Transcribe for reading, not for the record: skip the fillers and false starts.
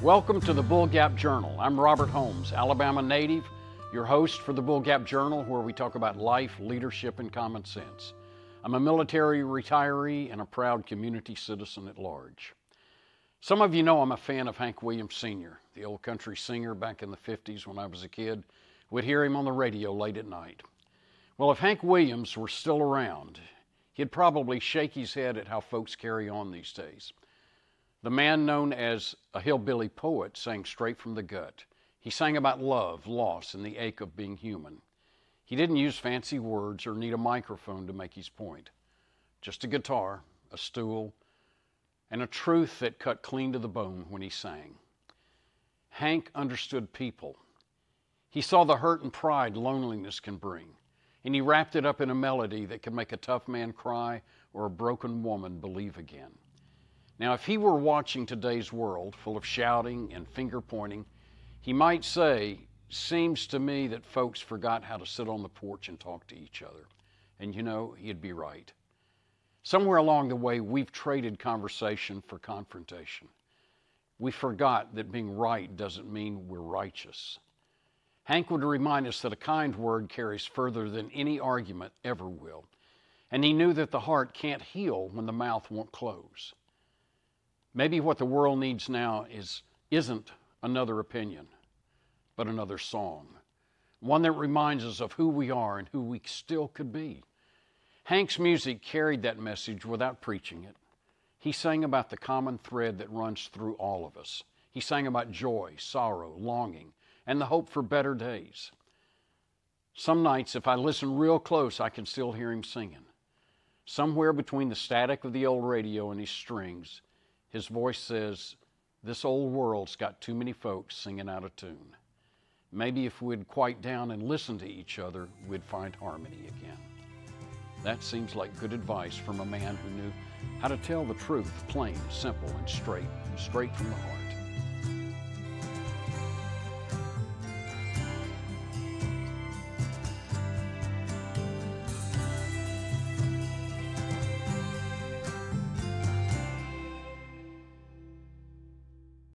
Welcome to the Bull Gap Journal. I'm Robert Holmes, Alabama native, your host for the Bull Gap Journal, where we talk about life, leadership, and common sense. I'm a military retiree and a proud community citizen at large. Some of you know I'm a fan of Hank Williams Sr., the old country singer back in the 50s when I was a kid. We'd hear him on the radio late at night. Well, if Hank Williams were still around, he'd probably shake his head at how folks carry on these days. The man known as a hillbilly poet sang straight from the gut. He sang about love, loss, and the ache of being human. He didn't use fancy words or need a microphone to make his point. Just a guitar, a stool, and a truth that cut clean to the bone when he sang. Hank understood people. He saw the hurt and pride loneliness can bring, and he wrapped it up in a melody that could make a tough man cry or a broken woman believe again. Now, if he were watching today's world full of shouting and finger pointing, he might say, "Seems to me that folks forgot how to sit on the porch and talk to each other." And you know, he'd be right. Somewhere along the way, we've traded conversation for confrontation. We forgot that being right doesn't mean we're righteous. Hank would remind us that a kind word carries further than any argument ever will. And he knew that the heart can't heal when the mouth won't close. Maybe what the world needs now isn't another opinion, but another song. One that reminds us of who we are and who we still could be. Hank's music carried that message without preaching it. He sang about the common thread that runs through all of us. He sang about joy, sorrow, longing, and the hope for better days. Some nights, if I listen real close, I can still hear him singing. Somewhere between the static of the old radio and his strings, his voice says, "This old world's got too many folks singing out of tune." Maybe if we'd quiet down and listen to each other, we'd find harmony again. That seems like good advice from a man who knew how to tell the truth, plain, simple, and straight from the heart.